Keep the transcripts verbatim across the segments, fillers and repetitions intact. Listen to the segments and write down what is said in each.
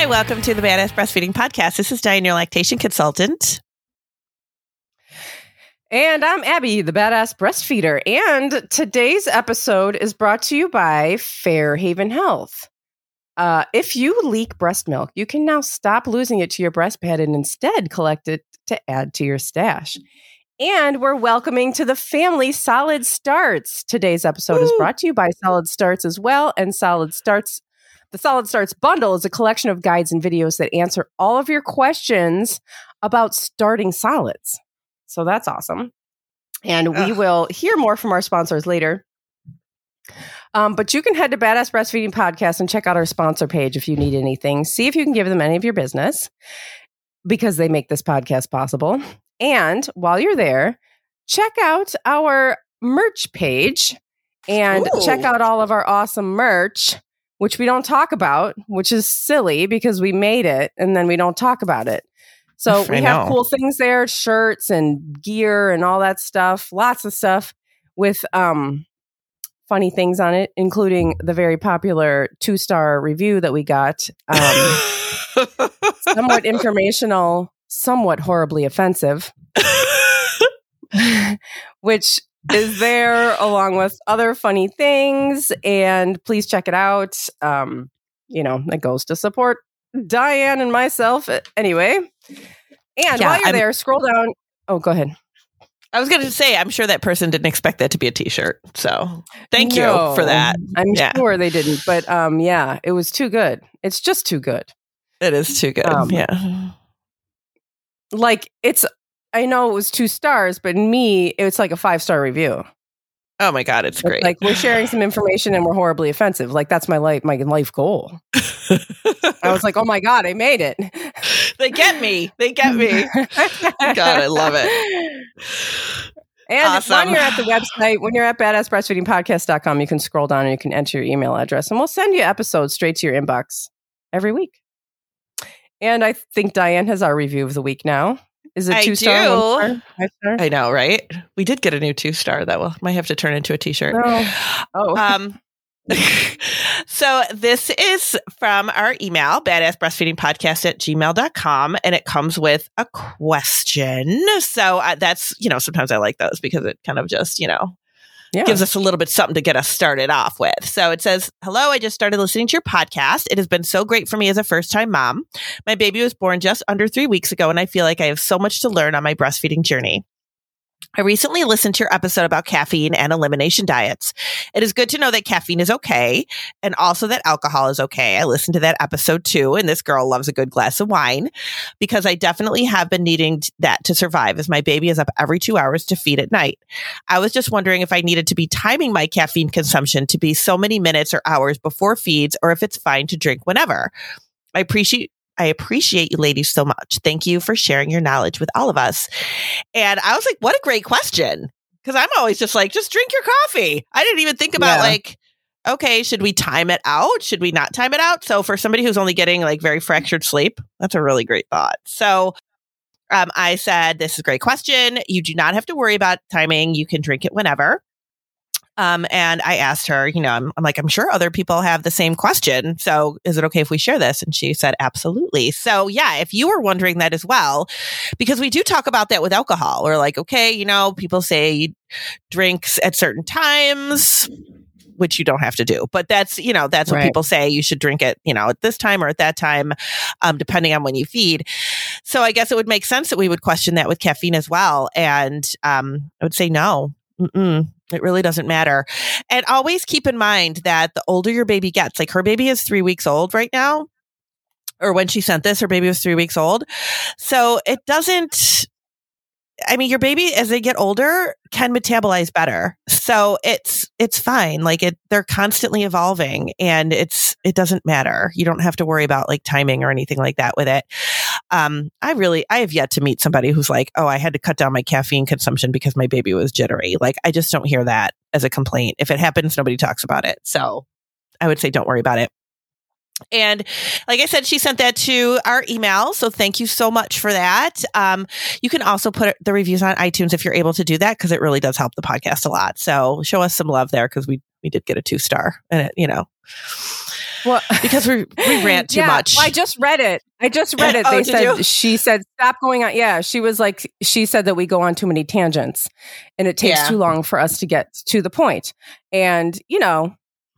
welcome to the Badass Breastfeeding Podcast. This is Diane, your lactation consultant. And I'm Abby, the Badass Breastfeeder. And today's episode is brought to you by Fairhaven Health. Uh, if you leak breast milk, you can now stop losing it to your breast pad and instead collect it to add to your stash. And we're welcoming to the family Solid Starts. Today's episode Woo! Is brought to you by Solid Starts as well. And Solid Starts, the Solid Starts bundle is a collection of guides and videos that answer all of your questions about starting solids. So that's awesome. And we Ugh. will hear more from our sponsors later. Um, but you can head to Badass Breastfeeding Podcast and check out our sponsor page if you need anything. See if you can give them any of your business because they make this podcast possible. And while you're there, check out our merch page and Ooh. check out all of our awesome merch, which we don't talk about, which is silly because we made it and then we don't talk about it. So we have cool things there, shirts and gear and all that stuff, lots of stuff with um, funny things on it, including the very popular two-star review that we got. Um, somewhat informational, somewhat horribly offensive, which is there along with other funny things. And please check it out. Um, you know, it goes to support Diane and myself anyway. And yeah, while you're I'm, there, scroll down. Oh, go ahead. I was going to say, I'm sure that person didn't expect that to be a t-shirt. So thank no, you for that. I'm yeah. sure they didn't. But um, yeah, it was too good. It's just too good. It is too good. Um, yeah. Like it's, I know it was two stars, but in me, it's like a five-star review. Oh my God, it's great. It's like we're sharing some information and we're horribly offensive. Like that's my life, my life goal. I was like, oh my God, I made it. They get me. They get me. God, I love it. And awesome. when you're at the website, when you're at badass breastfeeding podcast dot com, you can scroll down and you can enter your email address and we'll send you episodes straight to your inbox every week. And I think Diane has our review of the week now. Is it two star, one star, five star? I know, right? We did get a new two star that will might have to turn into a t-shirt. No. Oh. Um, so this is from our email, badass breastfeeding podcast at gmail dot com, and it comes with a question. So uh, that's, you know, sometimes I like those because it kind of just, you know, yeah. gives us a little bit something to get us started off with. So it says, hello, I just started listening to your podcast. It has been so great for me as a first-time mom. My baby was born just under three weeks ago, and I feel like I have so much to learn on my breastfeeding journey. I recently listened to your episode about caffeine and elimination diets. It is good to know that caffeine is okay and also that alcohol is okay. I listened to that episode too, and this girl loves a good glass of wine because I definitely have been needing that to survive as my baby is up every two hours to feed at night. I was just wondering if I needed to be timing my caffeine consumption to be so many minutes or hours before feeds or if it's fine to drink whenever. I appreciate I appreciate you ladies so much. Thank you for sharing your knowledge with all of us. And I was like, what a great question. Because I'm always just like, just drink your coffee. I didn't even think about yeah. like, okay, should we time it out? Should we not time it out? So for somebody who's only getting like very fractured sleep, that's a really great thought. So um, I said, this is a great question. You do not have to worry about timing. You can drink it whenever. Um, and I asked her, you know, I'm, I'm like, I'm sure other people have the same question. So is it okay if we share this? And she said, absolutely. So yeah, if you were wondering that as well, because we do talk about that with alcohol. We're like, okay, you know, people say drinks at certain times, which you don't have to do, but that's, you know, that's what right. people say. You should drink it, you know, at this time or at that time, um, depending on when you feed. So I guess it would make sense that we would question that with caffeine as well. And, um, I would say no. Mm-mm. It really doesn't matter. And always keep in mind that the older your baby gets, like her baby is three weeks old right now, or when she sent this, her baby was three weeks old. So it doesn't, I mean, your baby, as they get older, can metabolize better. So it's, it's fine. Like it, they're constantly evolving and it's, it doesn't matter. You don't have to worry about like timing or anything like that with it. Um, I really, I have yet to meet somebody who's like, oh, I had to cut down my caffeine consumption because my baby was jittery. Like, I just don't hear that as a complaint. If it happens, nobody talks about it. So I would say, don't worry about it. And like I said, she sent that to our email. So thank you so much for that. Um, you can also put the reviews on iTunes if you're able to do that, because it really does help the podcast a lot. So show us some love there, because we, we did get a two star and it, you know. Well, because we we rant too yeah, much. I just read it. I just read it. Oh, They did said you? she said stop going on. Yeah, she was like she said that we go on too many tangents, and it takes Yeah. too long for us to get to the point. And you know,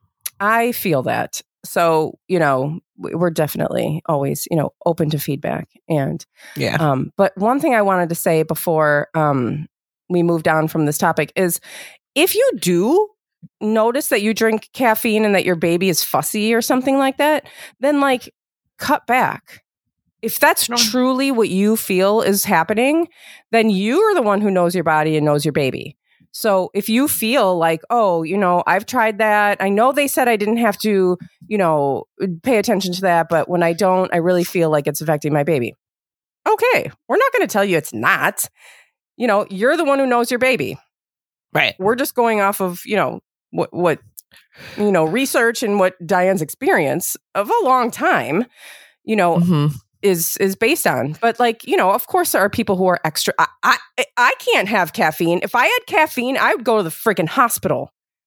I feel that. So you know, we- we're definitely always you know open to feedback. And Yeah. um, but one thing I wanted to say before um we moved on from this topic is if you do notice that you drink caffeine and that your baby is fussy or something like that, then like cut back. If that's No. truly what you feel is happening, then you are the one who knows your body and knows your baby. So if you feel like, oh, you know, I've tried that. I know they said I didn't have to, you know, pay attention to that, but when I don't, I really feel like it's affecting my baby. Okay, we're not going to tell you it's not. You know, you're the one who knows your baby. Right. We're just going off of, you know, what, what, you know, research and what Diane's experience of a long time, you know, Mhm. is, is based on. But like, you know, of course there are people who are extra. I, I, I can't have caffeine. If I had caffeine, I would go to the freaking hospital.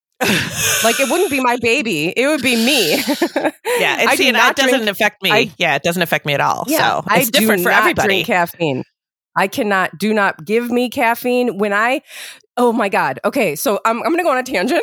Like it wouldn't be my baby. It would be me. Yeah. And I see, do and not that doesn't drink- affect me. I- yeah. It doesn't affect me at all. Yeah, so it's I do different for not everybody. drink caffeine. I cannot, do not give me caffeine when I, oh my God. Okay. So I'm, I'm going to go on a tangent.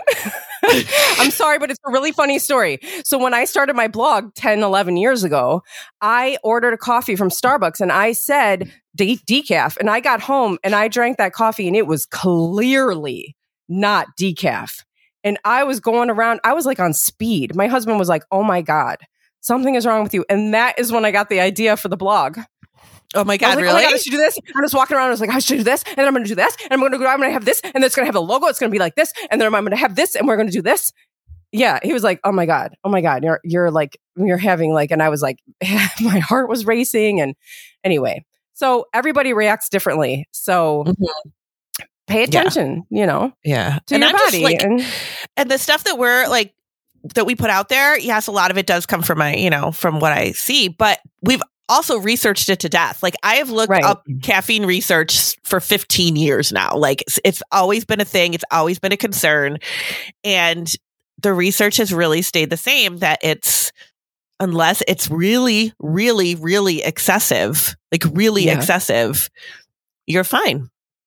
I'm sorry, but it's a really funny story. So when I started my blog ten, eleven years ago, I ordered a coffee from Starbucks and I said de- decaf, and I got home and I drank that coffee and it was clearly not decaf. And I was going around, I was like on speed. My husband was like, oh my God, something is wrong with you. And that is when I got the idea for the blog. Oh my I God, was like, really? oh my God, I should do this. I'm just walking around. I was like, I should do this. And then I'm going to do this. And I'm going to go, I'm going to have this. And it's going to have a logo. It's going to be like this. And then I'm going to have this. And we're going to do this. Yeah. He was like, oh my God. Oh my God. You're, you're like, you're having like, and I was like, my heart was racing. And anyway, so everybody reacts differently. So Mhm. pay attention, you know, Yeah. to and your I'm just body. like, and and the stuff that we're like, that we put out there, yes, a lot of it does come from my, you know, from what I see, but we've also researched it to death. Like I have looked Right. up caffeine research for fifteen years now. Like it's, it's always been a thing. It's always been a concern. And the research has really stayed the same, that it's, unless it's really, really, really excessive, like really Yeah. excessive, you're fine.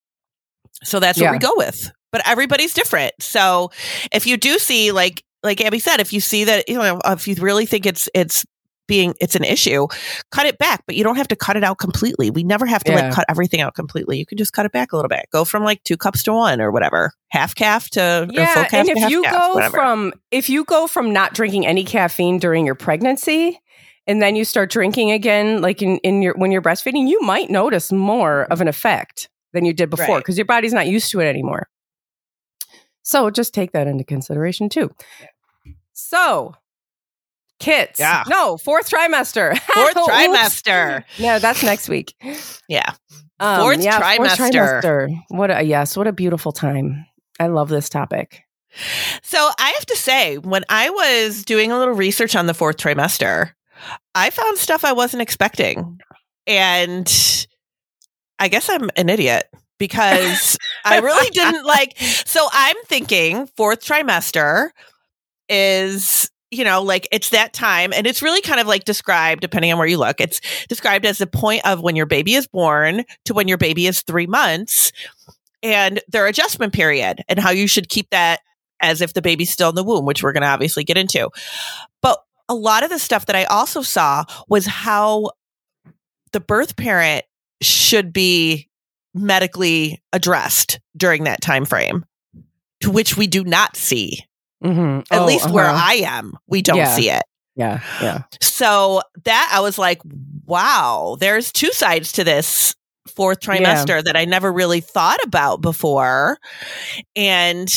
So that's Yeah. what we go with. But everybody's different. So if you do see, like like Abby said, if you see that, you know, if you really think it's it's being it's an issue, cut it back. But you don't have to cut it out completely. We never have to Yeah. like cut everything out completely. You can just cut it back a little bit. Go from like two cups to one or whatever, half calf to or full yeah. calf And to if half you calf, go whatever. from, if you go from not drinking any caffeine during your pregnancy, and then you start drinking again, like in, in your, when you're breastfeeding, you might notice more of an effect than you did before Right. because your body's not used to it anymore. So just take that into consideration too. So, kits. Yeah. No, fourth trimester. Fourth Oops. trimester. No, that's next week. Yeah. Um, Fourth yeah, trimester. Fourth trimester. What a, yes, what a beautiful time. I love this topic. So I have to say, when I was doing a little research on the fourth trimester, I found stuff I wasn't expecting. And I guess I'm an idiot because I really didn't like. So I'm thinking fourth trimester is, you know, like it's that time. And it's really kind of like described, depending on where you look, it's described as the point of when your baby is born to when your baby is three months and their adjustment period and how you should keep that as if the baby's still in the womb, which we're going to obviously get into. But a lot of the stuff that I also saw was how the birth parent should be medically addressed during that time frame, to which we do not see. Mm-hmm. At Oh, least where uh-huh. I am, we don't Yeah. see it. Yeah, yeah. So that I was like, wow, there's two sides to this fourth trimester that I never really thought about before. And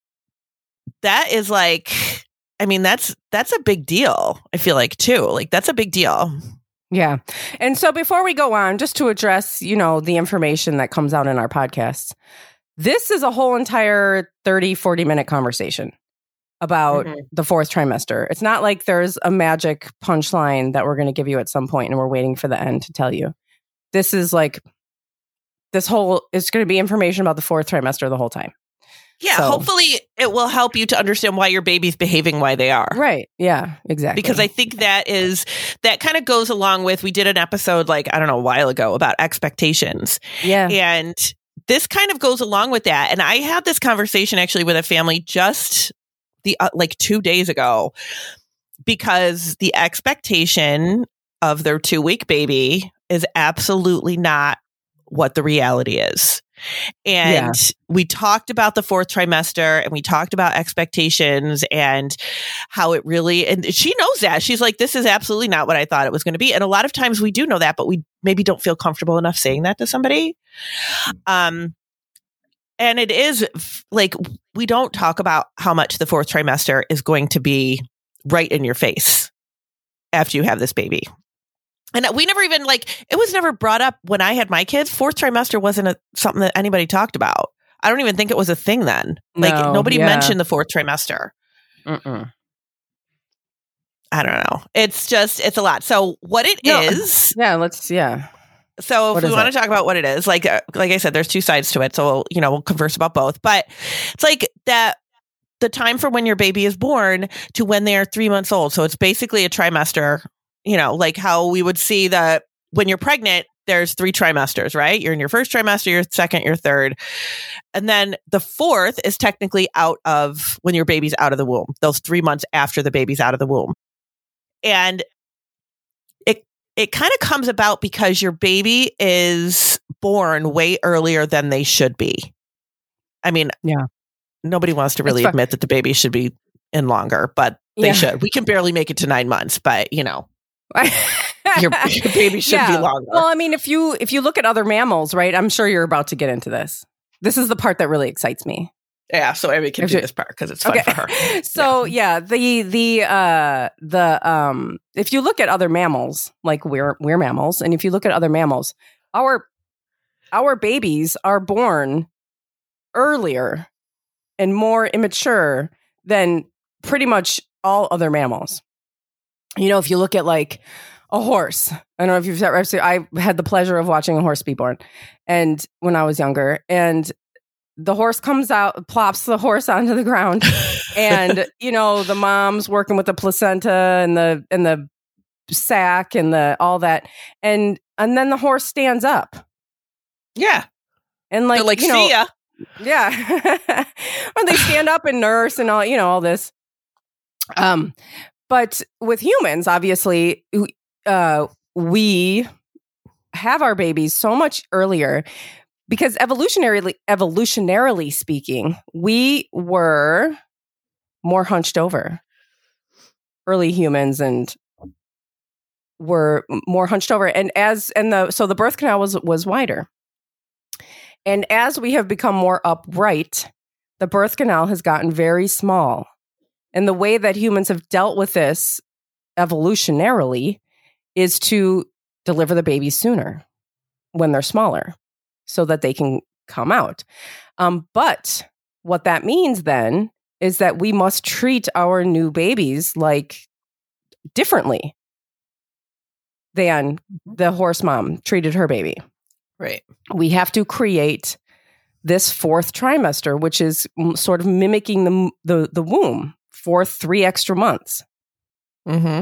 that is like, I mean, that's that's a big deal. I feel like too. Like that's a big deal. Yeah. And so before we go on, just to address, you know, the information that comes out in our podcasts, this is a whole entire thirty, forty minute conversation about Mhm. the fourth trimester. It's not like there's a magic punchline that we're going to give you at some point and we're waiting for the end to tell you. This is like, this whole, it's going to be information about the fourth trimester the whole time. Yeah, So- hopefully it will help you to understand why your baby's behaving why they are. Right. Yeah, exactly. Because I think that is, that kind of goes along with, we did an episode like, I don't know, a while ago about expectations. yeah. And this kind of goes along with that. And I had this conversation actually with a family just the, uh, like two days ago, because the expectation of their two week baby is absolutely not what the reality is. And Yeah. we talked about the fourth trimester, and we talked about expectations and how it really, and she knows that. She's like, this is absolutely not what I thought it was going to be. And a lot of times we do know that, but we maybe don't feel comfortable enough saying that to somebody. Um, and it is f- like, we don't talk about how much the fourth trimester is going to be right in your face after you have this baby. And we never even, like, it was never brought up when I had my kids. Fourth trimester wasn't a, something that anybody talked about. I don't even think it was a thing then. Like, No, nobody yeah. mentioned the fourth trimester. Mm-mm. I don't know. It's just, it's a lot. So what it No, is, Yeah, let's, yeah. so what if we is want it? to talk about what it is, like, uh, like I said, there's two sides to it. So, we'll, you know, we'll converse about both. But it's like that, the time from when your baby is born to when they are three months old. So it's basically a trimester, you know, like how we would see the, when you're pregnant, there's three trimesters, right? You're in your first trimester, your second, your third. And then the fourth is technically out of when your baby's out of the womb, those three months after the baby's out of the womb. And it, it kind of comes about because your baby is born way earlier than they should be. I mean, Yeah. nobody wants to really It's fu- admit that the baby should be in longer, but they Yeah. should. We can barely make it to nine months, but you know, your, your baby should Yeah. be longer. Well, I mean, if you if you look at other mammals, right? I'm sure you're about to get into this. This is the part that really excites me. Yeah, so Amy can If do you- this part because it's fun for her. So yeah, the the uh the um if you look at other mammals, like we're we're mammals, and if you look at other mammals, our our babies are born earlier and more immature than pretty much all other mammals. You know, if you look at like a horse, I don't know if you've ever seen, I had the pleasure of watching a horse be born, and when I was younger, and the horse comes out, plops the horse onto the ground, and you know the mom's working with the placenta and the and the sac and the all that, and and then the horse stands up, Yeah, and like they're like, you know, see ya. yeah, or they stand up and nurse and all you know all this. Um, but with humans, obviously, uh, we have our babies so much earlier. Because evolutionarily, evolutionarily speaking, we were more hunched over. Early humans and were more hunched over, and as and the so the birth canal was was wider. And as we have become more upright, the birth canal has gotten very small. And the way that humans have dealt with this evolutionarily is to deliver the babies sooner when they're smaller, so that they can come out. Um, but what that means then is that we must treat our new babies like differently than the horse mom treated her baby. Right. We have to create this fourth trimester, which is m- sort of mimicking the the, the womb for three extra months. Mm-hmm.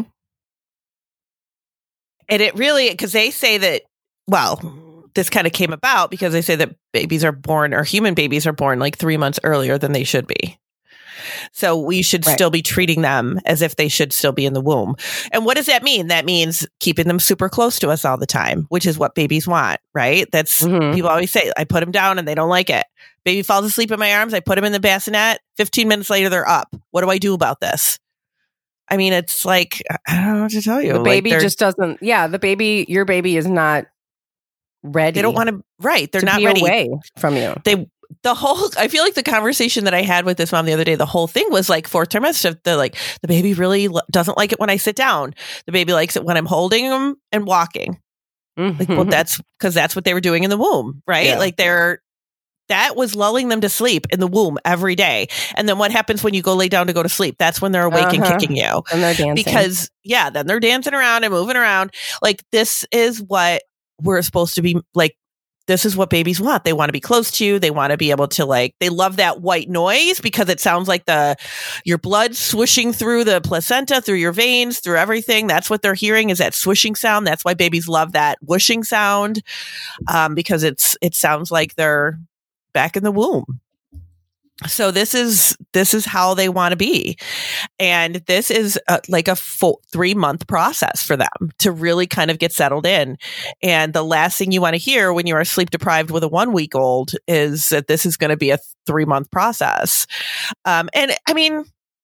And it really, because they say that, well, this kind of came about because they say that babies are born, or human babies are born like three months earlier than they should be. So we should Right. still be treating them as if they should still be in the womb. And what does that mean? That means keeping them super close to us all the time, which is what babies want, right? That's Mhm. people always say, I put them down and they don't like it. Baby falls asleep in my arms. I put them in the bassinet. fifteen minutes later, they're up. What do I do about this? I mean, it's like, I don't know what to tell you. The Like, baby they're- just doesn't. Yeah, the baby, your baby is not ready. they don't want to, right. They're to not be ready. away from you. They, the whole, I feel like the conversation that I had with this mom the other day, the whole thing was like fourth trimester. They're like, the baby really lo- doesn't like it when I sit down. The baby likes it when I'm holding him and walking. Like, well, that's because that's what they were doing in the womb, right? Yeah. Like they're, that was lulling them to sleep in the womb every day. And then what happens when you go lay down to go to sleep? That's when they're awake and Uh-huh. kicking you. and they're dancing. Because yeah, then they're dancing around and moving around. Like this is what we're supposed to be like. this is what babies want. They want to be close to you. They want to be able to like, they love that white noise because it sounds like the, your blood swooshing through the placenta, through your veins, through everything. That's what they're hearing is that swooshing sound. That's why babies love that whooshing sound. Um, because it's, it sounds like they're back in the womb. So this is, this is how they want to be. And this is a, like a full three month process for them to really kind of get settled in. And the last thing you want to hear when you are sleep deprived with a one week old is that this is going to be a three month process. Um, and I mean,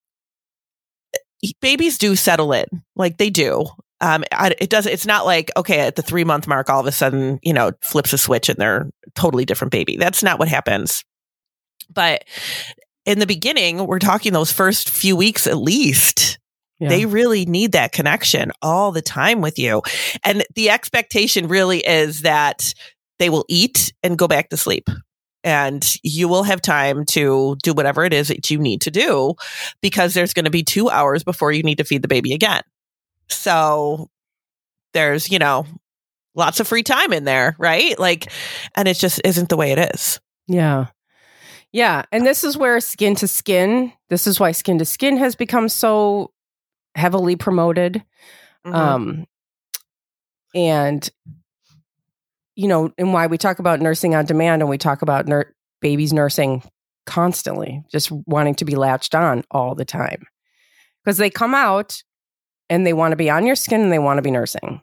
babies do settle in, like they do. Um, it doesn't, it's not like, okay, at the three month mark, all of a sudden, you know, flips a switch and they're a totally different baby. That's not what happens. But in the beginning, we're talking those first few weeks at least. Yeah. They really need that connection all the time with you. And the expectation really is that they will eat and go back to sleep. And you will have time to do whatever it is that you need to do because there's going to be two hours before you need to feed the baby again. So there's, you know, lots of free time in there, right? Like, and it just isn't the way it is. Yeah. Yeah. And this is where skin to skin, this is why skin to skin has become so heavily promoted. Mm-hmm. Um, and, you know, and why we talk about nursing on demand and we talk about ner- babies nursing constantly, just wanting to be latched on all the time. Because they come out and they want to be on your skin and they want to be nursing.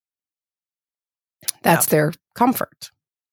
That's yeah. their comfort.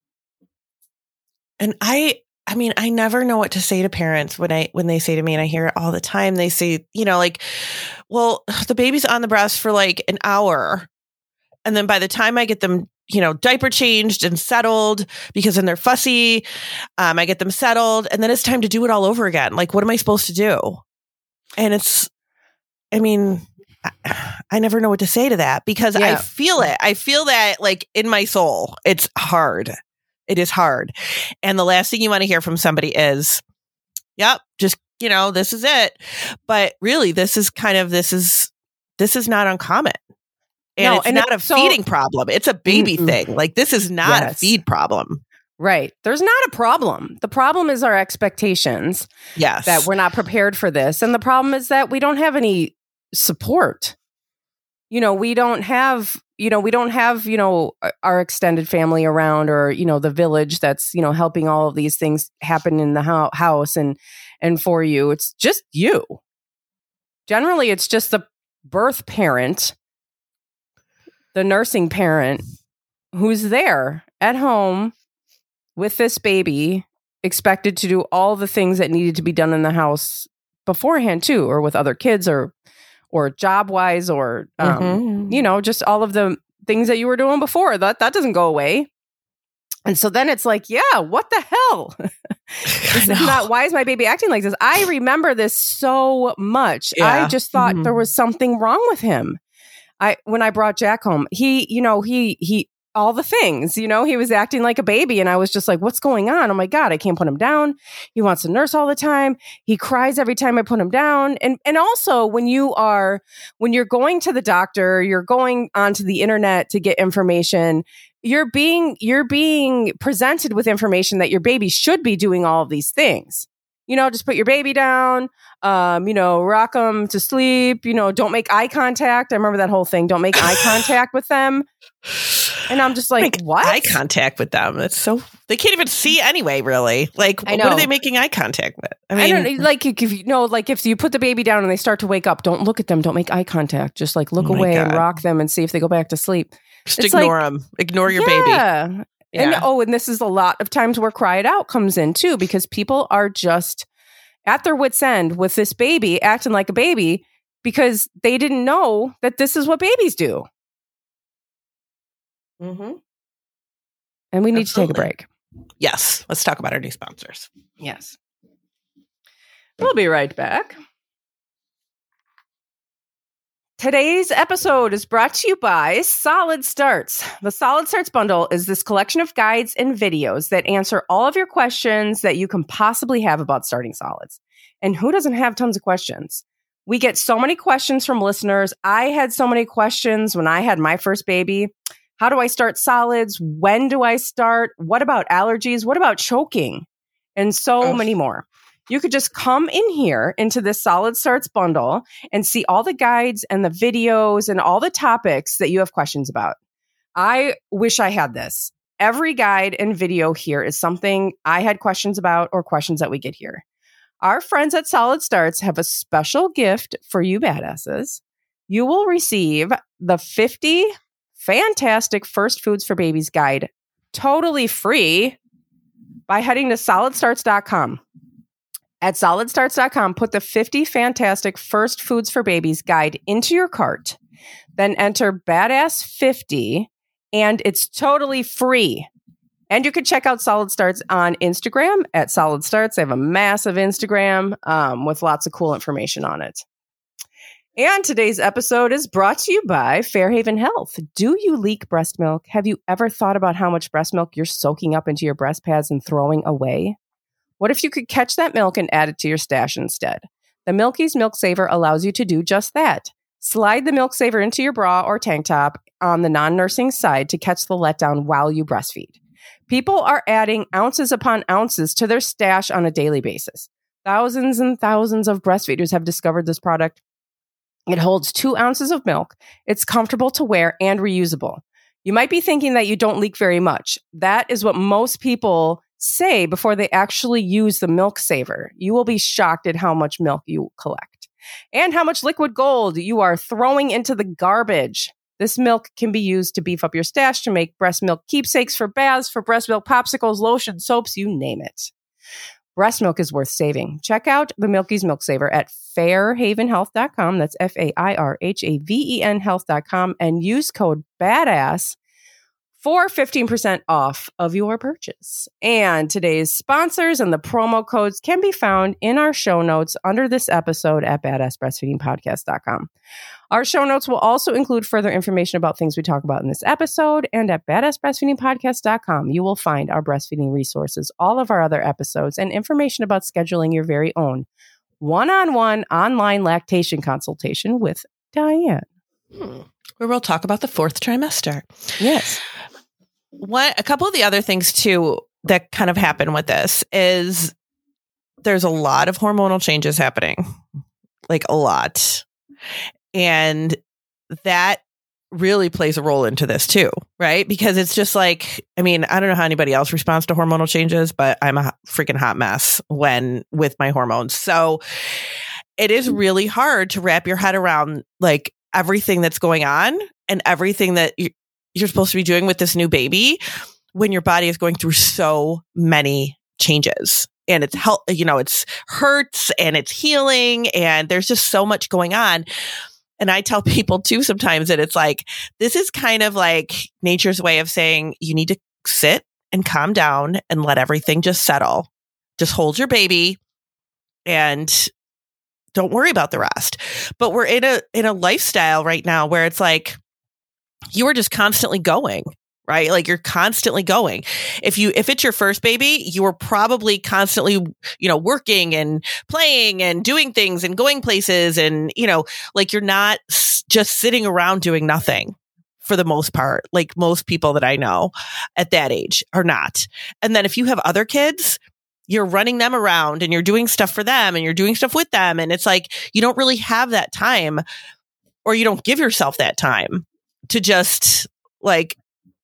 And I... I mean, I never know what to say to parents when I when they say to me, and I hear it all the time. They say, you know, like, well, the baby's on the breast for like an hour. And then by the time I get them, you know, diaper changed and settled, because then they're fussy, um, I get them settled, and then it's time to do it all over again. Like, what am I supposed to do? And it's, I mean, I, I never know what to say to that because yeah. I feel it. I feel that like in my soul, it's hard. It is hard. And the last thing you want to hear from somebody is, yep, just, you know, this is it. But really, this is kind of, this is, this is not uncommon. And no, it's and not it's a so, feeding problem. It's a baby mm-mm. thing. Like, this is not yes. a feed problem. Right. There's not a problem. The problem is our expectations. Yes. That we're not prepared for this. And the problem is that we don't have any support. You know, we don't have, you know, we don't have, you know, our extended family around or, you know, the village that's, you know, helping all of these things happen in the ho- house and, and for you. It's just you. Generally, it's just the birth parent, the nursing parent who's there at home with this baby, expected to do all the things that needed to be done in the house beforehand too, or with other kids or or job-wise, or, um, mm-hmm. you know, just all of the things that you were doing before. That that doesn't go away. And so then it's like, yeah, what the hell? This is not, why is my baby acting like this? I remember this so much. Yeah. I just thought mm-hmm. there was something wrong with him. I when I brought Jack home, he, you know, he, he, all the things, you know, he was acting like a baby. And I was just like, what's going on? Oh my God, I can't put him down. He wants to nurse all the time. He cries every time I put him down. And and also when you are, when you're going to the doctor, you're going onto the internet to get information, you're being, you're being presented with information that your baby should be doing all of these things. You know, just put your baby down, um, you know, rock them to sleep, you know, don't make eye contact. I remember that whole thing. Don't make eye contact with them. And I'm just like, make what? Eye contact with them. That's so, they can't even see anyway, really. Like, what are they making eye contact with? I mean, I don't, like, if you know, like if you put the baby down and they start to wake up, don't look at them. Don't make eye contact. Just like look oh away God. and rock them and see if they go back to sleep. Just it's ignore like, them. Ignore your yeah. baby. Yeah. And oh, and this is a lot of times where cry it out comes in too, because people are just at their wits' end with this baby acting like a baby because they didn't know that this is what babies do. Mm-hmm. And we need Absolutely. to take a break. Yes. Let's talk about our new sponsors. Yes. We'll be right back. Today's episode is brought to you by Solid Starts. The Solid Starts bundle is this collection of guides and videos that answer all of your questions that you can possibly have about starting solids. And who doesn't have tons of questions? We get so many questions from listeners. I had so many questions when I had my first baby. How do I start solids? When do I start? What about allergies? What about choking? And so oh. many more. You could just come in here into this Solid Starts bundle and see all the guides and the videos and all the topics that you have questions about. I wish I had this. Every guide and video here is something I had questions about or questions that we get here. Our friends at Solid Starts have a special gift for you badasses. You will receive the fifty fantastic First Foods for Babies guide totally free by heading to solid starts dot com. At solid starts dot com, put the fifty fantastic First Foods for Babies guide into your cart, then enter Badass fifty, and it's totally free. And you can check out Solid Starts on Instagram at Solid Starts. They have a massive Instagram um, with lots of cool information on it. And today's episode is brought to you by Fairhaven Health. Do you leak breast milk? Have you ever thought about how much breast milk you're soaking up into your breast pads and throwing away? What if you could catch that milk and add it to your stash instead? The Milky's Milk Saver allows you to do just that. Slide the Milk Saver into your bra or tank top on the non-nursing side to catch the letdown while you breastfeed. People are adding ounces upon ounces to their stash on a daily basis. Thousands and thousands of breastfeeders have discovered this product. It holds two ounces of milk. It's comfortable to wear and reusable. You might be thinking that you don't leak very much. That is what most people say before they actually use the Milk Saver. You will be shocked at how much milk you collect and how much liquid gold you are throwing into the garbage. This milk can be used to beef up your stash, to make breast milk keepsakes for baths, for breast milk popsicles, lotion, soaps, you name it. Breast milk is worth saving. Check out the Milky's Milk Saver at fairhaven health dot com. That's F A I R H A V E N health dot com and use code BADASS for fifteen percent off of your purchase. And today's sponsors and the promo codes can be found in our show notes under this episode at badass breastfeeding podcast dot com. Our show notes will also include further information about things we talk about in this episode, and at badass breastfeeding podcast dot com, you will find our breastfeeding resources, all of our other episodes, and information about scheduling your very own one-on-one online lactation consultation with Diane. Hmm. Where we'll talk about the fourth trimester. Yes. What a couple of the other things too that kind of happen with this is there's a lot of hormonal changes happening, like a lot. And that really plays a role into this too, right? Because it's just like, I mean, I don't know how anybody else responds to hormonal changes, but I'm a freaking hot mess when with my hormones. So it is really hard to wrap your head around like everything that's going on and everything that you, you're supposed to be doing with this new baby when your body is going through so many changes. And it's health, you know, it's hurts and it's healing and there's just so much going on. And I tell people too sometimes that it's like, this is kind of like nature's way of saying you need to sit and calm down and let everything just settle. Just hold your baby and don't worry about the rest. But we're in a in a lifestyle right now where it's like you are just constantly going. Right? Like you're constantly going. If you, if it's your first baby, you are probably constantly, you know, working and playing and doing things and going places. And, you know, like you're not s- just sitting around doing nothing for the most part. Like most people that I know at that age are not. And then if you have other kids, you're running them around and you're doing stuff for them and you're doing stuff with them. And it's like, you don't really have that time, or you don't give yourself that time to just like,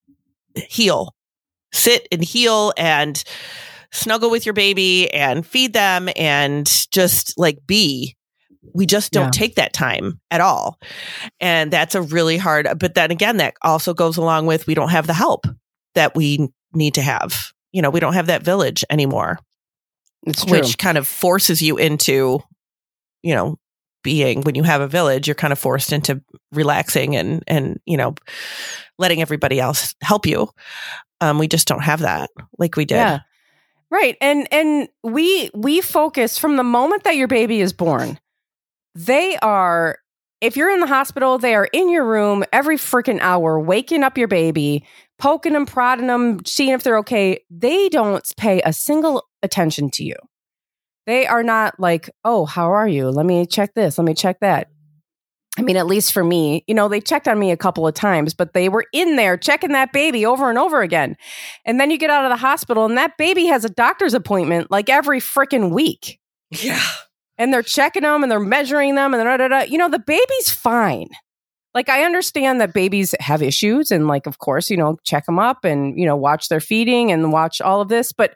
heal, sit and heal and snuggle with your baby and feed them and just like be. We just don't yeah. take that time at all. And that's a really hard, but then again, that also goes along with, we don't have the help that we need to have. You know, we don't have that village anymore. It's true. Which kind of forces you into, you know, being, when you have a village, you're kind of forced into relaxing and, and, you know, letting everybody else help you. Um, we just don't have that like we did. Yeah. Right. And, and we, we focus from the moment that your baby is born. They are, if you're in the hospital, they are in your room every freaking hour, waking up your baby, poking them, prodding them, seeing if they're okay. They don't pay a single attention to you. They are not like, oh, how are you? Let me check this. Let me check that. I mean, at least for me, you know, they checked on me a couple of times, but they were in there checking that baby over and over again. And then you get out of the hospital and that baby has a doctor's appointment like every freaking week. Yeah. And they're checking them and they're measuring them and da, da, da. You know, the baby's fine. Like, I understand that babies have issues and, like, of course, you know, check them up and, you know, watch their feeding and watch all of this. But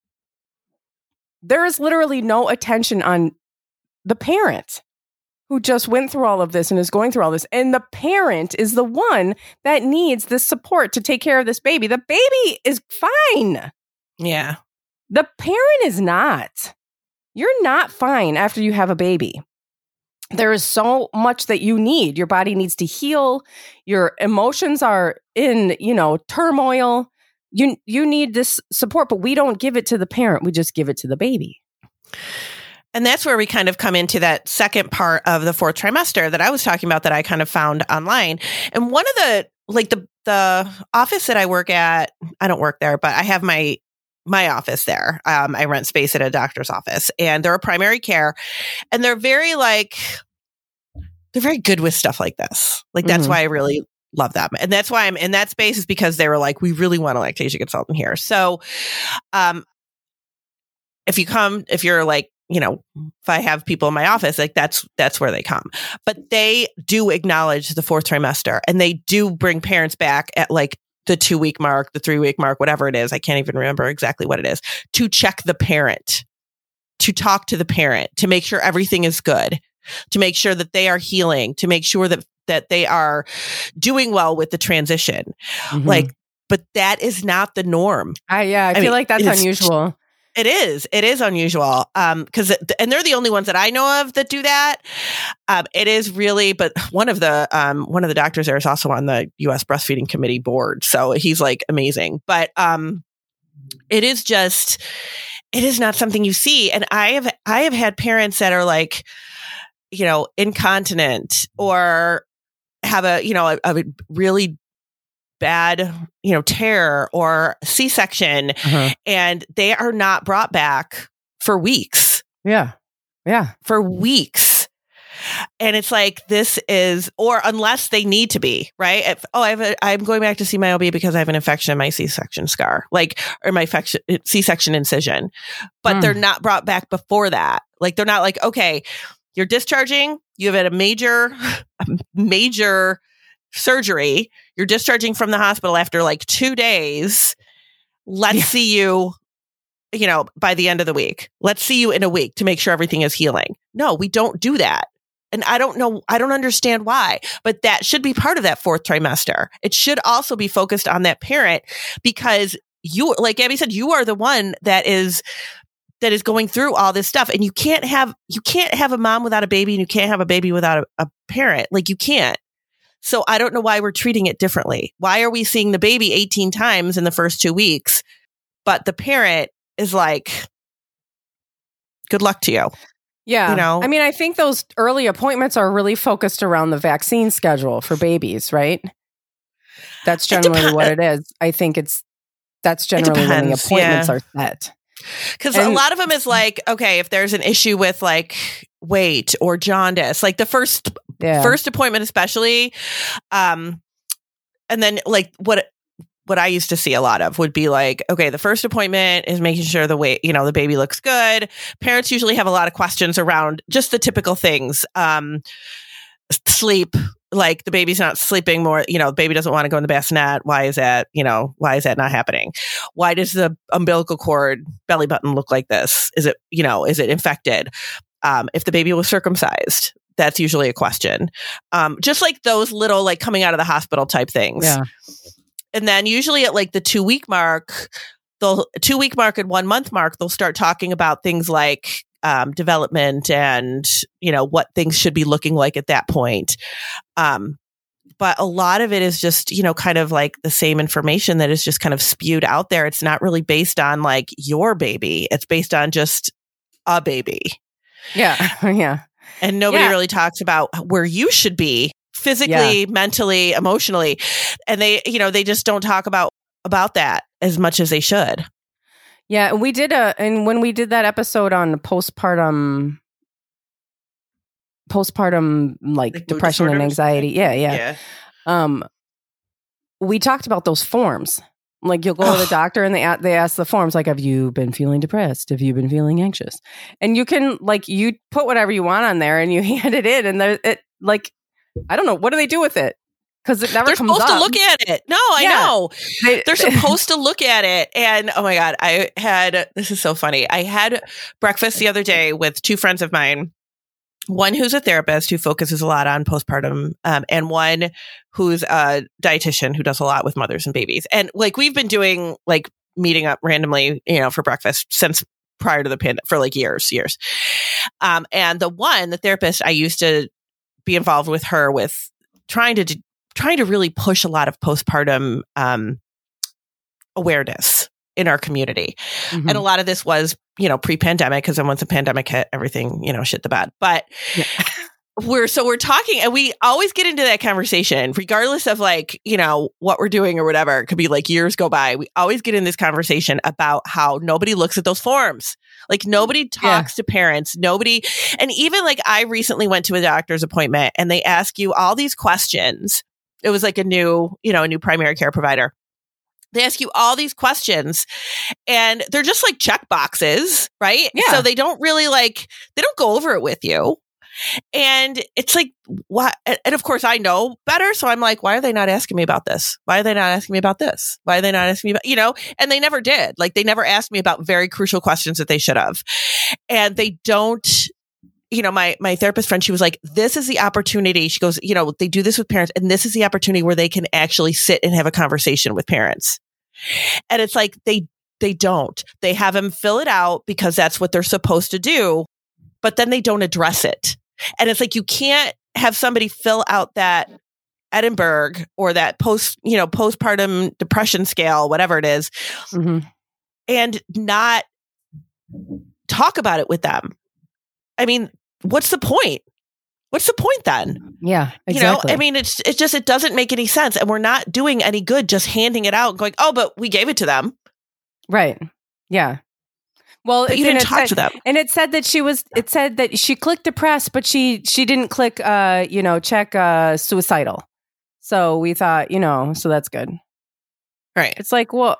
there is literally no attention on the parent who just went through all of this and is going through all this. And the parent is the one that needs this support to take care of this baby. The baby is fine. Yeah. The parent is not. You're not fine after you have a baby. There is so much that you need. Your body needs to heal. Your emotions are in, you know, turmoil. You you need this support, but we don't give it to the parent. We just give it to the baby. And that's where we kind of come into that second part of the fourth trimester that I was talking about that I kind of found online. And one of the, like the, the office that I work at, I don't work there, but I have my, my office there. Um, I rent space at a doctor's office and they're a primary care and they're very like, they're very good with stuff like this. Like, that's mm-hmm. why I really love them. And that's why I'm in that space, is because they were like, we really want a lactation consultant here. So, um, if you come, if you're like, you know, if I have people in my office, like that's, that's where they come. But they do acknowledge the fourth trimester and they do bring parents back at like the two week mark, the three week mark, whatever it is. I can't even remember exactly what it is, to check the parent, to talk to the parent, to make sure everything is good, to make sure that they are healing, to make sure that, that they are doing well with the transition. Mm-hmm. Like, but that is not the norm. I, yeah, I, I feel mean, like that's unusual. It is. It is unusual. Um, because and they're the only ones that I know of that do that. Um, it is really, but one of the um one of the doctors there is also on the U S Breastfeeding Committee board, so he's like amazing. But um, it is just, it is not something you see. And I have I have had parents that are like, you know, incontinent or have a you know a, a really bad, you know, tear or C-section, uh-huh. and they are not brought back for weeks. Yeah. Yeah. For weeks. And it's like, this is, or unless they need to be, right? If, oh, I have a, I'm going back to see my O B because I have an infection in my C-section scar, like, or my infection, C-section incision, but mm. they're not brought back before that. Like, they're not like, okay, you're discharging, you have had a major, a major surgery, you're discharging from the hospital after like two days. Let's yeah. see you, you know, by the end of the week. Let's see you in a week to make sure everything is healing. No, we don't do that. And I don't know, I don't understand why, but that should be part of that fourth trimester. It should also be focused on that parent, because you, like Abby said, you are the one that is that is going through all this stuff. And you can't have, you can't have a mom without a baby, and you can't have a baby without a, a parent. Like, you can't. So I don't know why we're treating it differently. Why are we seeing the baby eighteen times in the first two weeks, but the parent is like, good luck to you. Yeah. You know, I mean, I think those early appointments are really focused around the vaccine schedule for babies, right? That's generally it what it is. I think it's, that's generally it when the appointments yeah. are set. Because a lot of them is like, okay, if there's an issue with like weight or jaundice, like the first yeah. first appointment especially, um, and then like what what I used to see a lot of would be like, okay, the first appointment is making sure the weight, you know, the baby looks good. Parents usually have a lot of questions around just the typical things, um, sleep. Like, the baby's not sleeping more, you know, the baby doesn't want to go in the bassinet. Why is that? You know, why is that not happening? Why does the umbilical cord belly button look like this? Is it, you know, is it infected? Um, if the baby was circumcised, that's usually a question. Um, just like those little, like, coming out of the hospital type things. Yeah. And then usually at like the two week mark, they'll two week mark and one month mark, they'll start talking about things like Um, development and, you know, what things should be looking like at that point. Um, but a lot of it is just, you know, kind of like the same information that is just kind of spewed out there. It's not really based on like your baby. It's based on just a baby. Yeah. Yeah. And nobody yeah. really talks about where you should be physically, yeah. mentally, emotionally. And they, you know, they just don't talk about, about that as much as they should. Yeah, we did a, and when we did that episode on postpartum postpartum like, Like mood depression and disorders? anxiety. Yeah, yeah. Yeah. Um, we talked about those forms. Like you'll go to the doctor and they a- they ask the forms like, have you been feeling depressed? Have you been feeling anxious? And you can like you put whatever you want on there and you hand it in and there it like I don't know, what do they do with it? Because it never They're comes supposed up. to look at it. No, I Yeah. know. They, They're supposed to look at it. And oh my God, I had, this is so funny. I had breakfast the other day with two friends of mine. One who's a therapist who focuses a lot on postpartum, um, and one who's a dietitian who does a lot with mothers and babies. And like we've been doing like meeting up randomly, you know, for breakfast since prior to the pandemic for like years, years. Um, and the one, the therapist, I used to be involved with her with trying to trying to really push a lot of postpartum um, awareness in our community. Mhm. And a lot of this was, you know, pre-pandemic, because then once the pandemic hit, everything, you know, shit the bed. But Yeah. we're, so we're talking and we always get into that conversation, regardless of like, you know, what we're doing or whatever. It could be like years go by. We always get in this conversation about how nobody looks at those forms. Like nobody talks to parents. Nobody. And even like I recently went to a doctor's appointment and they ask you all these questions. It was like a new, you know, a new primary care provider. They ask you all these questions and they're just like check boxes, right? Yeah. So they don't really like, they don't go over it with you. And it's like, what? And of course I know better. So I'm like, why are they not asking me about this? Why are they not asking me about this? Why are they not asking me about, you know, and they never did. Like they never asked me about very crucial questions that they should have. And they don't, you know, my, my therapist friend, she was like, this is the opportunity. She goes, you know, they do this with parents and this is the opportunity where they can actually sit and have a conversation with parents. And it's like, they, they don't, they have them fill it out because that's what they're supposed to do, but then they don't address it. And it's like, you can't have somebody fill out that Edinburgh or that post, you know, postpartum depression scale, whatever it is, Mm-hmm. and not talk about it with them. I mean, what's the point? What's the point then? Yeah, exactly. You know, I mean, it's it's just, it doesn't make any sense. And we're not doing any good just handing it out and going, oh, but we gave it to them. Right. Yeah. Well, But you and didn't it talk said- to them. And it said that she was, it said that she clicked depressed, but she, she didn't click, uh, you know, check, uh, suicidal. So we thought, you know, so that's good. Right. It's like, well,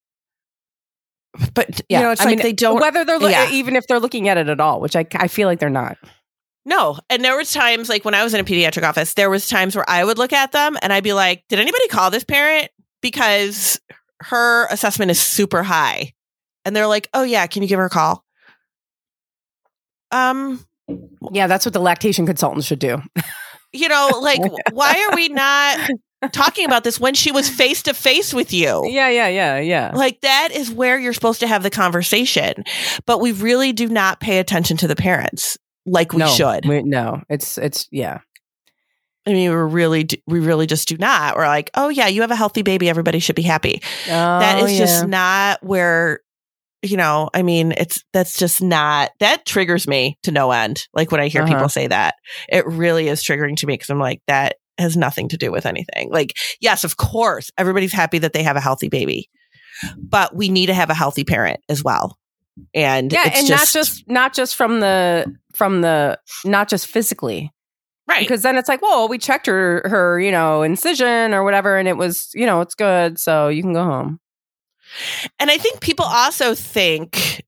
But, yeah, you know, it's I like mean, they don't. whether they're, lo- yeah. even if they're looking at it at all, which I, I feel like they're not. No. And there was times like when I was in a pediatric office, there was times where I would look at them and I'd be like, did anybody call this parent? Because her assessment is super high. And they're like, oh yeah, can you give her a call? Um, Yeah, that's what the lactation consultant should do. you know, like, why are we not talking about this when she was face to face with you? Yeah, yeah, yeah, yeah. Like that is where you're supposed to have the conversation. But we really do not pay attention to the parents like we no, should. we- no, it's, it's, yeah. I mean, we really, do, we really just do not. We're like, oh yeah, you have a healthy baby. Everybody should be happy. Oh, that is yeah. just not where, you know, I mean, it's, that's just not, that triggers me to no end. Like when I hear Uh-huh. people say that, it really is triggering to me because I'm like, that has nothing to do with anything. Like, yes, of course, everybody's happy that they have a healthy baby, but we need to have a healthy parent as well. And Yeah, it's and just, not just not just from the from the not just physically, right. because then it's like, well, we checked her her you know incision or whatever, and it was you know it's good, so you can go home. And I think people also think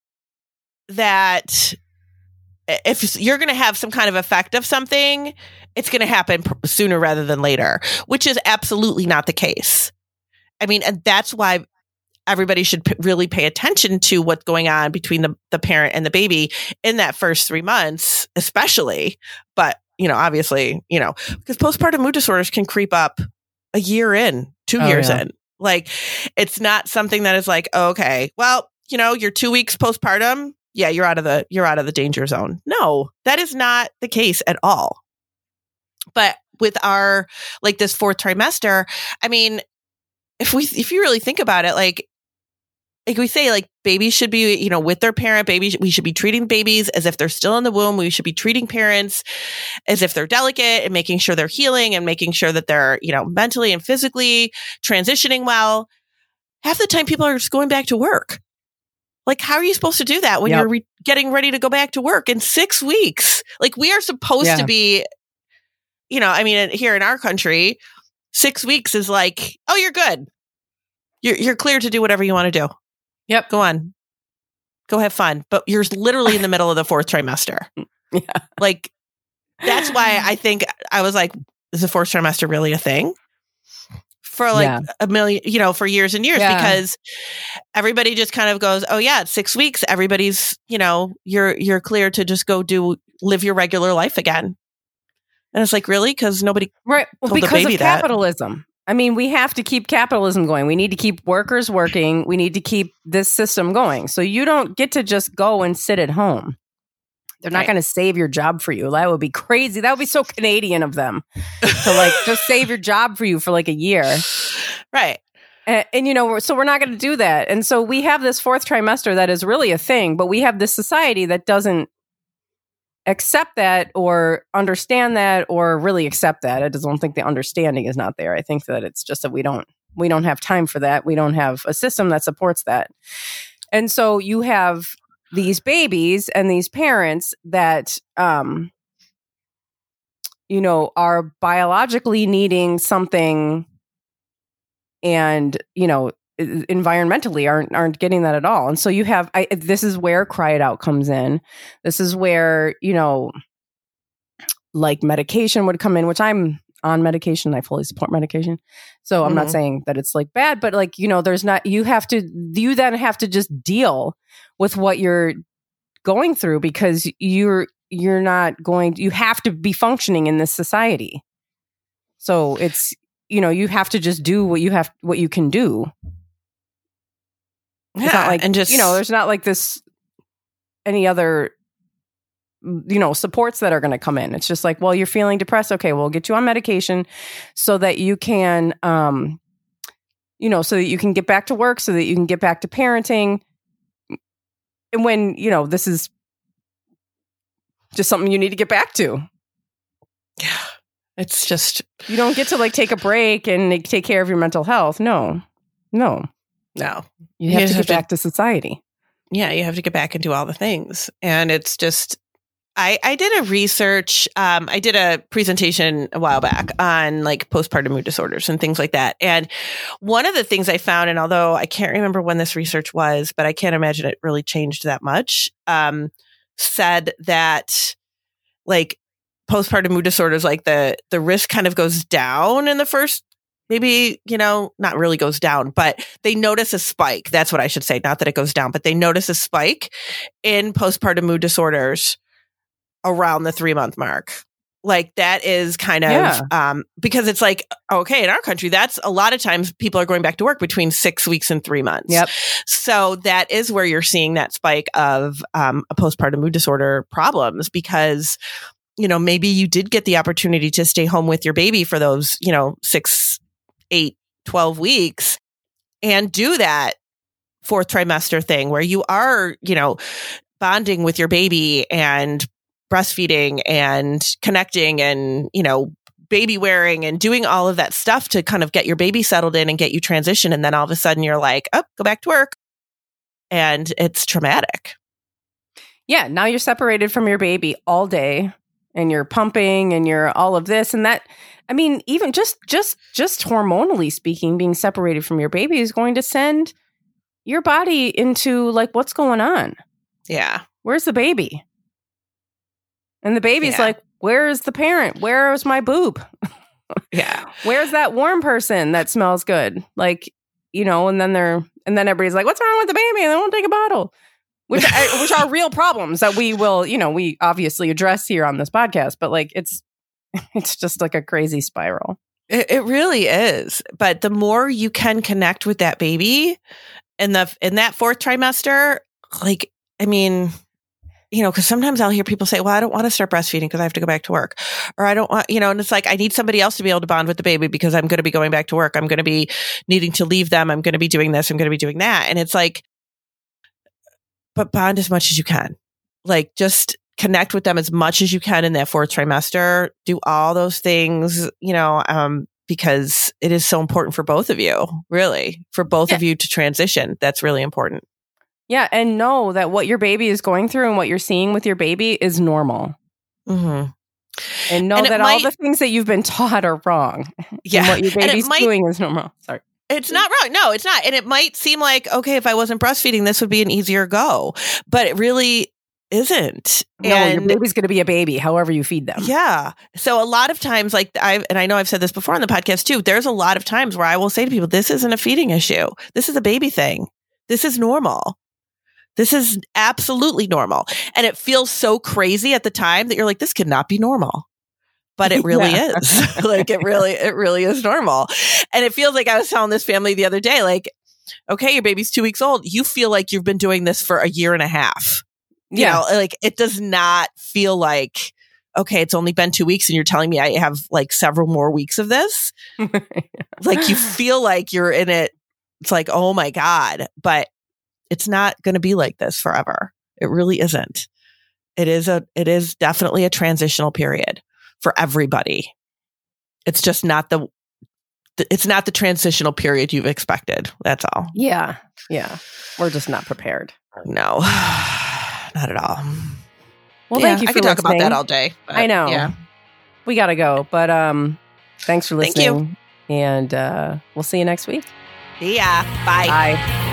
that if you're going to have some kind of effect of something, it's going to happen pr- sooner rather than later, which is absolutely not the case. I mean, and that's why everybody should p- really pay attention to what's going on between the, the parent and the baby in that first three months, especially. But, you know, obviously, you know, because postpartum mood disorders can creep up a year in, two Oh, years yeah. in. Like, it's not something that is like, oh, okay, well, you know, you're two weeks postpartum. Yeah, you're out of the you're out of the danger zone. No, that is not the case at all. But with our like this fourth trimester, I mean, if we if you really think about it, like like we say, like babies should be, you know, with their parent. Babies, we should be treating babies as if they're still in the womb. We should be treating parents as if they're delicate and making sure they're healing and making sure that they're, you know, mentally and physically transitioning well. Half the time, people are just going back to work. Like, how are you supposed to do that when Yep. you're re- getting ready to go back to work in six weeks? Like, we are supposed Yeah. to be, you know, I mean, here in our country, six weeks is like, oh, you're good. You're you're clear to do whatever you want to do. Yep. Go on. Go have fun. But you're literally in the middle of the fourth trimester. Yeah. Like, that's why I think I was like, is the fourth trimester really a thing? For like Yeah. a million, you know, for years and years, Yeah. because everybody just kind of goes, oh yeah, it's six weeks. Everybody's, you know, you're, you're clear to just go do, live your regular life again. And it's like, really? Because nobody, Right. Well, told the because baby of that. capitalism. I mean, we have to keep capitalism going. We need to keep workers working. We need to keep this system going. So you don't get to just go and sit at home. They're not Right. going to save your job for you. That would be crazy. That would be so Canadian of them to like just save your job for you for like a year. right. And, and you know, we're- so we're not going to do that. And so we have this fourth trimester that is really a thing, but we have this society that doesn't accept that or understand that or really accept that. I just don't think the understanding is not there. I think that it's just that we don't we don't have time for that. We don't have a system that supports that. And so you have these babies and these parents that um you know are biologically needing something and you know environmentally aren't aren't getting that at all. And so you have I, this is where Cry It Out comes in. This is where, you know, like medication would come in, which I'm on medication. I fully support medication. So I'm Mhm. not saying that it's like bad, but like, you know, there's not, you have to, you then have to just deal with what you're going through because you're, you're not going, you have to be functioning in this society. So it's, you know, you have to just do what you have, what you can do. Yeah. It's not like, and just, you know, there's not like this, any other, you know, supports that are going to come in. It's just like, well, you're feeling depressed. Okay, we'll get you on medication so that you can, um, you know, so that you can get back to work, so that you can get back to parenting. And when, you know, this is just something you need to get back to. yeah, it's just, You don't get to like take a break and like, take care of your mental health. No, no. no. You have You to have get to- back to society. Yeah, you have to get back and do all the things. And it's just, I, I did a research, um, I did a presentation a while back on like postpartum mood disorders and things like that. And one of the things I found, and although I can't remember when this research was, but I can't imagine it really changed that much, um, said that like postpartum mood disorders, like the, the risk kind of goes down in the first, maybe, you know, not really goes down, but they notice a spike. That's what I should say. Not that it goes down, but they notice a spike in postpartum mood disorders around the three month mark. Like that is kind of, Yeah. um, because it's like, okay, in our country, that's a lot of times people are going back to work between six weeks and three months. Yep. So that is where you're seeing that spike of, um, a postpartum mood disorder problems because, you know, maybe you did get the opportunity to stay home with your baby for those, you know, six, eight, twelve weeks and do that fourth trimester thing where you are, you know, bonding with your baby and breastfeeding and connecting and, you know, baby wearing and doing all of that stuff to kind of get your baby settled in and get you transition. And then all of a sudden you're like, oh, go back to work. And it's traumatic. Yeah. Now you're separated from your baby all day and you're pumping and you're all of this and that. I mean, even just, just, just hormonally speaking, being separated from your baby is going to send your body into like, what's going on? Yeah. Where's the baby? And the baby's Yeah. like, where is the parent? Where is my boob? Yeah. Where's that warm person that smells good? Like, you know, and then they're, and then everybody's like, what's wrong with the baby? And they won't take a bottle, which, I, which are real problems that we will, you know, we obviously address here on this podcast, but like, it's, it's just like a crazy spiral. It, it really is. But the more you can connect with that baby in the in that fourth trimester, like, I mean, you know, because sometimes I'll hear people say, well, I don't want to start breastfeeding because I have to go back to work. Or I don't want, you know, and it's like, I need somebody else to be able to bond with the baby because I'm going to be going back to work. I'm going to be needing to leave them. I'm going to be doing this. I'm going to be doing that. And it's like, but bond as much as you can. Like, just connect with them as much as you can in that fourth trimester. Do all those things, you know, um, because it is so important for both of you, really, for both Yeah. of you to transition. That's really important. Yeah. And know that what your baby is going through and what you're seeing with your baby is normal. Mm-hmm. And know and that might, all the things that you've been taught are wrong. Yeah. And what your baby's might, doing is normal. Sorry. It's not wrong. No, it's not. And it might seem like, okay, if I wasn't breastfeeding, this would be an easier go. But it really isn't. No, and your baby's going to be a baby, however you feed them. Yeah. So a lot of times, like I've, and I know I've said this before on the podcast too, there's a lot of times where I will say to people, this isn't a feeding issue. This is a baby thing. This is normal. This is absolutely normal. And it feels so crazy at the time that you're like, this could not be normal. But it really yeah. is. Like it really, it really is normal. And it feels like I was telling this family the other day, like, okay, your baby's two weeks old. You feel like you've been doing this for a year and a half. You yeah. know, like it does not feel like, okay, it's only been two weeks and you're telling me I have like several more weeks of this. Like you feel like you're in it. It's like, oh my God, but it's not going to be like this forever. It really isn't. It is a, it is definitely a transitional period for everybody. It's just not the, it's not the transitional period you've expected. That's all. Yeah. Yeah. We're just not prepared. No, not at all. Well, yeah, thank you for I could listening. talk about that all day. I know. Yeah. We got to go, but um, thanks for listening. Thank you. And uh, we'll see you next week. See ya. Bye. Bye.